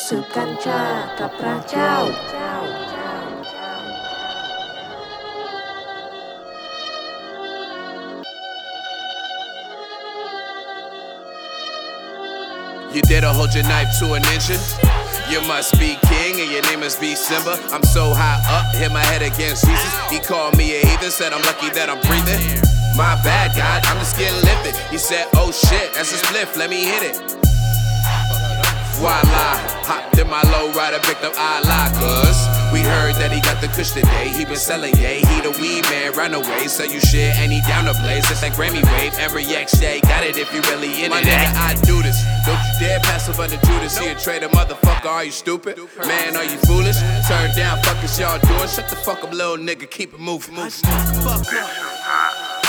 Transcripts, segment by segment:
สืบกัญชากับพระเจ้า You dare to hold your knife to a ninja? You must be king and your name must be Simba. I'm so high up, hit my head against Jesus. He called me a heathen, said I'm lucky that I'm breathing. My bad, God, I'm just getting lifted. He said, oh shit, that's a spliff, let me hit it. Voila, hopped in my lowrider, picked up Allah, cuz we heard that he got the kush today. He been selling, yeah, he the weed man, run away. Sell you shit and he down the blaze. It's that Grammy wave, every X, yeah, got it if you really in it. My nigga, I do this. Don't you dare pass up under Judas. See a traitor, motherfucker, are you stupid? Man, are you foolish? Turn down, fuck is y'all doing? Shut the fuck up, little nigga, keep it moving. Fuck up.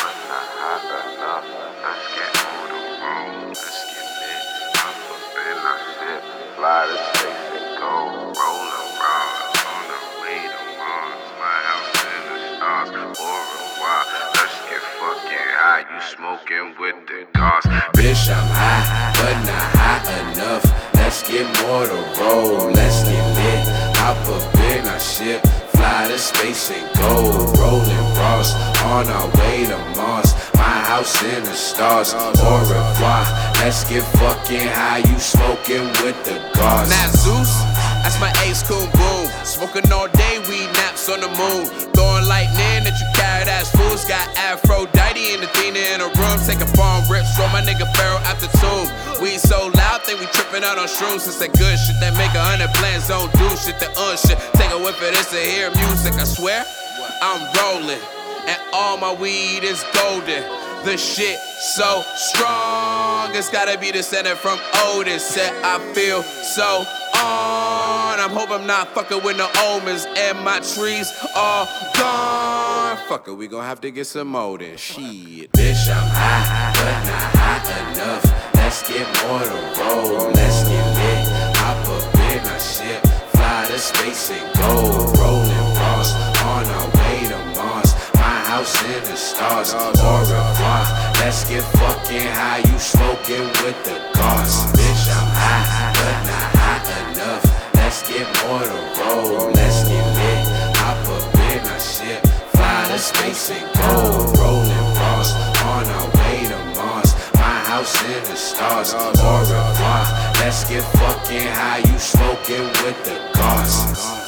Fly to space and go, rolling bras on the way to Mars. My house in the stars, au revoir. Let's get fucking high, you smoking with the cars. Bitch, I'm high, but not high enough. Let's get more to roll, let's get lit. Hop up in our ship, fly to space and go, rolling bras on our way to Mars. My house in the stars, au revoir. Let's get fucking high, you smoking with the gods. Not Zeus, that's my ace coon boom. Smoking all day, we naps on the moon. Throwing lightning at you carrot ass fools. Got Aphrodite and Athena in a room. Taking palm rips, throw my nigga Pharaoh out the tomb. We so loud, think we tripping out on shrooms. It's that good shit that make 100 plans, don't do shit, the shit. Take a whiff of this to hear music, I swear. I'm rolling, and all my weed is golden. The shit so strong, it's gotta be the center from Otis. Said I feel so on. I'm hoping I'm not fucking with no omens, and my trees all gone. Fuck it, we gon' have to get some more than shit. Bitch, I'm high, but not high enough. Let's get more to roll, let's get lit. Hop up in our ship, fly to space and go. Rolling bras on our way to Mars. My house in the stars, au revoir. Let's get fucking high, you smoking with the gods. Bitch, I'm high, but not high enough. Let's get more to roll, let's get lit. Hop up in our ship, fly to space and go. Rolling bras on our way to Mars. My house in the stars, au revoir. Let's get fucking high, you smoking with the gods.